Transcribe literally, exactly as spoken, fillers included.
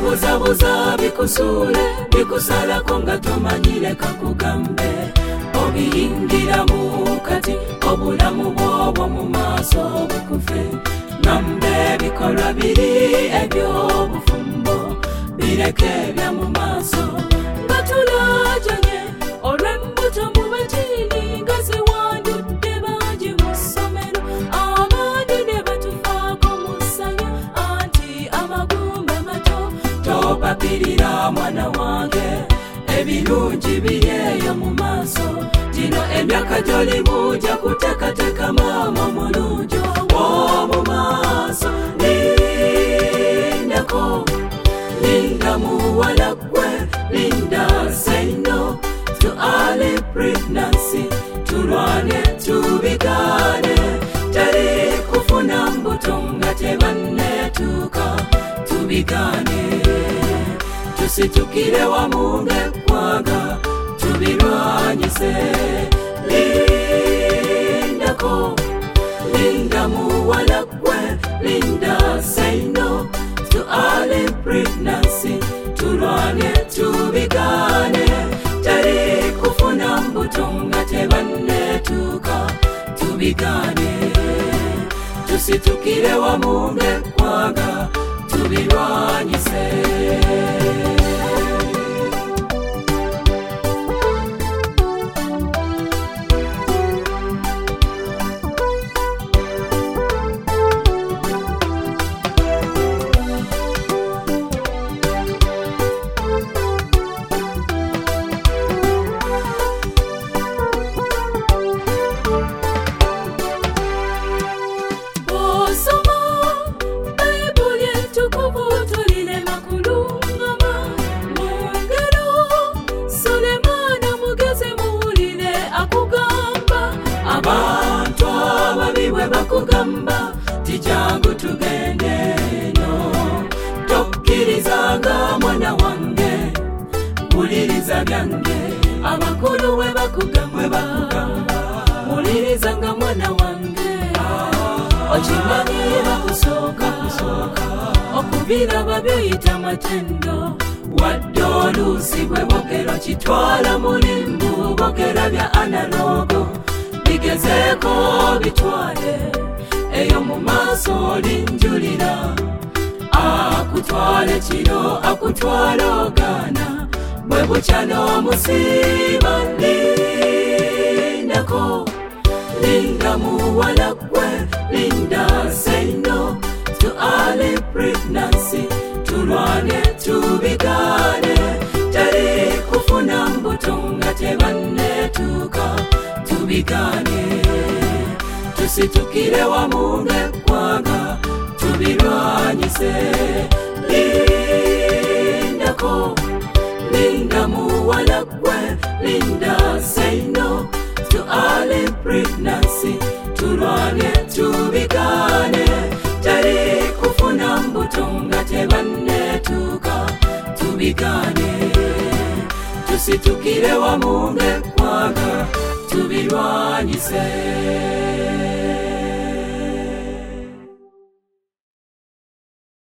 bibuzabuza bikusule bikusalako nga tomanyire kakugambe obiyingira mukati obulamu bwobwo mu maaso bukufe nambe bikolwa biri ebyobufumbo bireke bya mu maaso nga tulajanye olw'embuto mu batini nga ziwandudde bangi mu ssomero abandi ne batufaako mu ssanya anti amagumba mato topapirira mwana wange ebirungi biri eyo mu maaso gino emyaka gy'olimu gya kuteekateeka maama mulungi w'omu maaso lindako linda muwala gwe linda say no to early pregnancy tulwane tubigane teri kufuna mbuto nga tebanneetuuka tubigane tusitukire wamu ng'eggwanga tubirwanyise lindako linda muwala gwe linda say no to early pregnancy tulwane tubigane teri kufuna mbuto nga tebanneetuuka tubigane tusitukire wamu ng'eggwanga tubirwanyise abantu ababiwe bakugamba tijangu tugende no tokkirizanga mwana wange muliriza byange abakulu we bakugamba mulirizanga mwana wange okimanyi bakusooka okubiraba byoyita matendo wadde oluusi bwe bogero kitwala mulimbu bogera bya analogo bigezeeko bitwale eyo mu maaso linjulira akutwale kiro akutwala ogaana bwe bukya n'omusiiba lindako linda muwala gwe linda say no to early pregnancy tulwane tubigane teri kufuna mbuto nga tebanneetuuka tubigane tusitukire wamu ng'eggwanga tubirwanyise lindako linda muwala gwe linda say no to early pregnancy tulwane tubigane teri kufuna mbuto nga tebanneetuuka tubigane tusitukire wamu ng'eggwanga tubirwanyise